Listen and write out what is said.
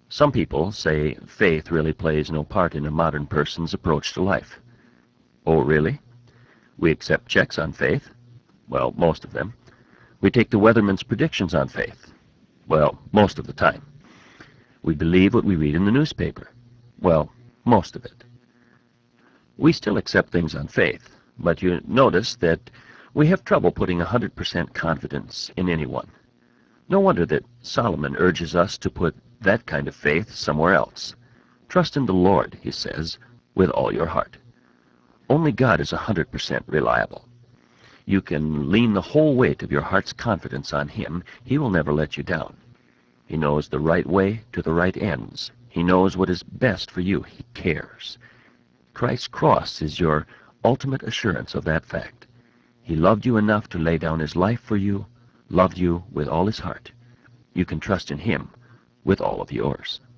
Some people say faith really plays no part in a modern person's approach to life. Oh, really? We accept checks on faith. Well, most of them. We take the weatherman's predictions on faith. Well, most of the time. We believe what we read in the newspaper. Well, most of it. We still accept things on faith, but you notice that we have trouble putting 100% confidence in anyone. No wonder that Solomon urges us to put that kind of faith somewhere else. Trust in the Lord, he says, with all your heart. Only God is 100% reliable. You can lean the whole weight of your heart's confidence on him. He will never let you down. He knows the right way to the right ends. He knows what is best for you. He cares. Christ's cross is your ultimate assurance of that fact. He loved you enough to lay down his life for you, loved you with all his heart. You can trust in him with all of yours.